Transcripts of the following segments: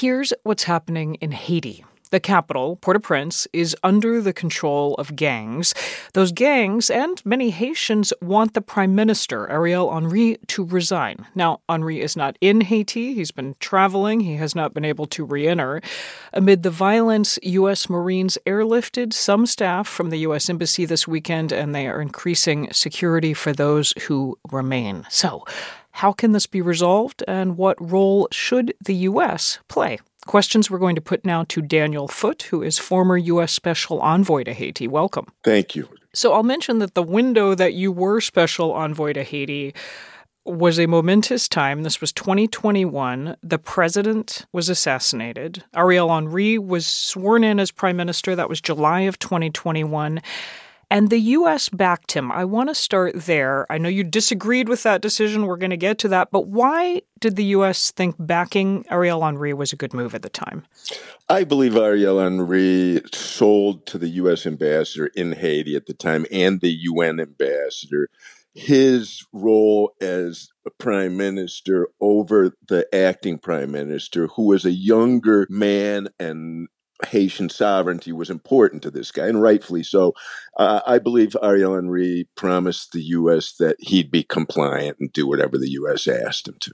Here's what's happening in Haiti. The capital, Port-au-Prince, is under the control of gangs. Those gangs and many Haitians want the prime minister, Ariel Henry, to resign. Now, Henry is not in Haiti. He's been traveling. He has not been able to re-enter. Amid the violence, U.S. Marines airlifted some staff from the U.S. Embassy this weekend, and they are increasing security for those who remain. So, how can this be resolved, and what role should the U.S. play? Questions we're going to put now to Daniel Foote, who is former U.S. Special Envoy to Haiti. Welcome. Thank you. So I'll mention that the window that you were Special Envoy to Haiti was a momentous time. This was 2021. The president was assassinated. Ariel Henry was sworn in as prime minister. That was July of 2021. And the U.S. backed him. I want to start there. I know you disagreed with that decision. We're going to get to that. But why did the U.S. think backing Ariel Henry was a good move at the time? I believe Ariel Henry sold to the U.S. ambassador in Haiti at the time and the UN ambassador his role as a prime minister over the acting prime minister, who was a younger man, and Haitian sovereignty was important to this guy, and rightfully so. I believe Ariel Henry promised the U.S. that he'd be compliant and do whatever the U.S. asked him to.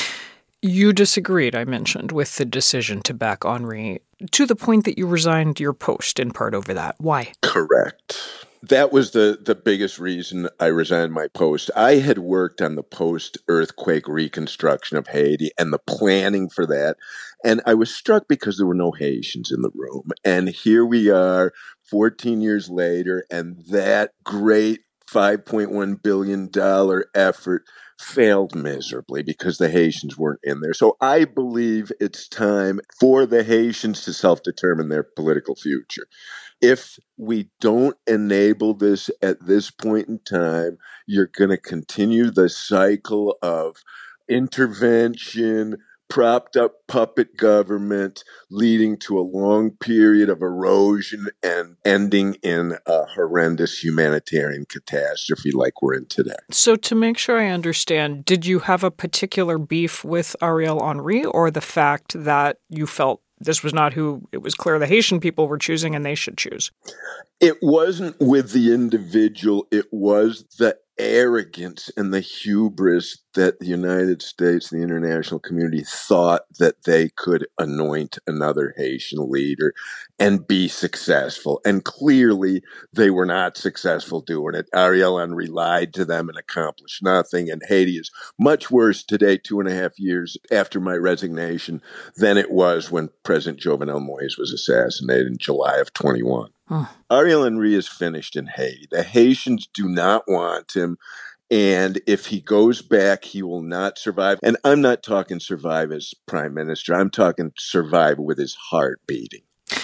You disagreed, I mentioned, with the decision to back Henry, to the point that you resigned your post in part over that. Why? Correct. That was the biggest reason I resigned my post. I had worked on the post-earthquake reconstruction of Haiti and the planning for that. And I was struck because there were no Haitians in the room. And here we are 14 years later, and that great $5.1 billion effort failed miserably because the Haitians weren't in there. So I believe it's time for the Haitians to self-determine their political future. If we don't enable this at this point in time, you're going to continue the cycle of intervention, propped up puppet government, leading to a long period of erosion and ending in a horrendous humanitarian catastrophe like we're in today. So to make sure I understand, did you have a particular beef with Ariel Henry, or the fact that you felt this was not who it was clear the Haitian people were choosing and they should choose? It wasn't with the individual. It was the arrogance and the hubris that the United States and the international community thought that they could anoint another Haitian leader and be successful. And clearly they were not successful doing it. Ariel Henry lied to them and accomplished nothing. And Haiti is much worse today, 2.5 years after my resignation, than it was when President Jovenel Moïse was assassinated in July of 21. Ariel Henry is finished in Haiti. The Haitians do not want him. And if he goes back, he will not survive. And I'm not talking survive as prime minister. I'm talking survive with his heart beating.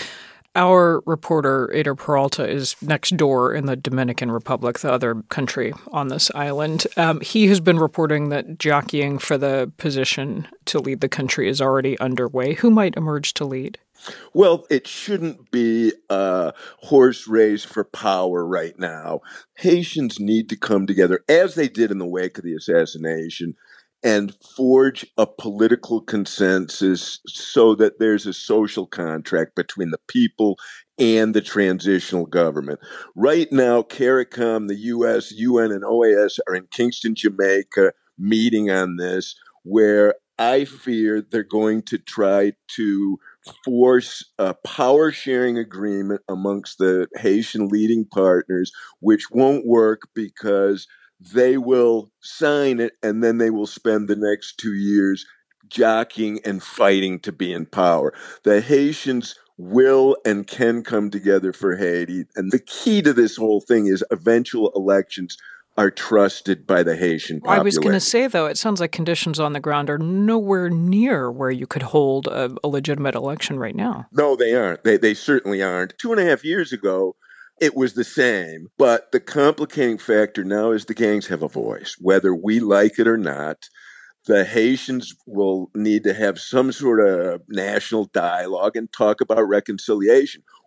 Our reporter, Eder Peralta, is next door in the Dominican Republic, the other country on this island. He has been reporting that jockeying for the position to lead the country is already underway. Who might emerge to lead? Well, it shouldn't be a horse race for power right now. Haitians need to come together, as they did in the wake of the assassination, and forge a political consensus so that there's a social contract between the people and the transitional government. Right now, CARICOM, the U.S., UN, and OAS are in Kingston, Jamaica, meeting on this, where I fear they're going to try to force a power-sharing agreement amongst the Haitian leading partners, which won't work because they will sign it and then they will spend the next 2 years jockeying and fighting to be in power. The Haitians will and can come together for Haiti. And the key to this whole thing is eventual elections are trusted by the Haitian population. I was going to say, though, it sounds like conditions on the ground are nowhere near where you could hold a legitimate election right now. No, they aren't. They certainly aren't. 2.5 years ago, it was the same. But the complicating factor now is the gangs have a voice. Whether we like it or not, the Haitians will need to have some sort of national dialogue and talk about reconciliation.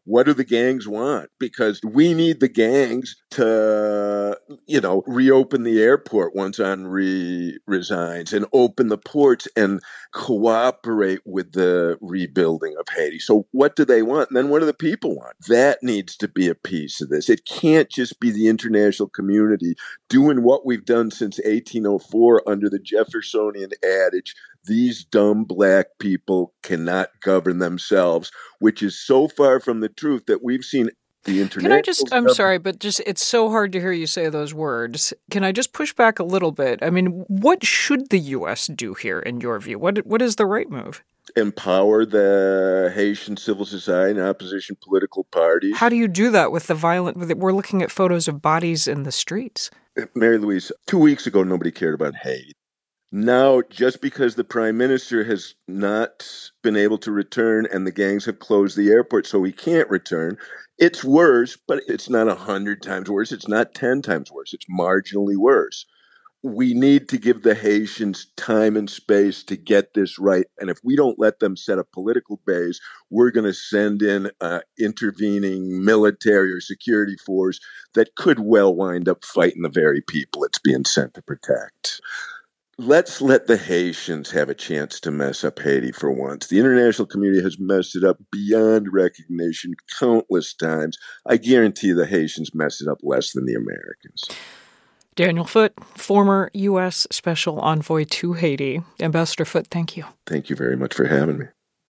What do the gangs want? Because we need the gangs to, reopen the airport once Henri resigns and open the ports and cooperate with the rebuilding of Haiti. So what do they want? And then what do the people want? That needs to be a piece of this. It can't just be the international community doing what we've done since 1804 under the Jeffersonian adage, these dumb black people cannot govern themselves, which is so far from the truth that we've seen the international. I'm sorry, but it's so hard to hear you say those words. Can I just push back a little bit? I mean, what should the U.S. do here, in your view? What is the right move? Empower the Haitian civil society and opposition political parties. How do you do that with the violent? We're looking at photos of bodies in the streets. Mary Louise, 2 weeks ago, nobody cared about Haiti. Now, just because the prime minister has not been able to return and the gangs have closed the airport so he can't return, it's worse, but it's not 100 times worse. It's not 10 times worse. It's marginally worse. We need to give the Haitians time and space to get this right. And if we don't let them set a political base, we're going to send in intervening military or security force that could well wind up fighting the very people it's being sent to protect. Let's let the Haitians have a chance to mess up Haiti for once. The international community has messed it up beyond recognition countless times. I guarantee the Haitians mess it up less than the Americans. Daniel Foote, former U.S. Special Envoy to Haiti. Ambassador Foote, thank you. Thank you very much for having me.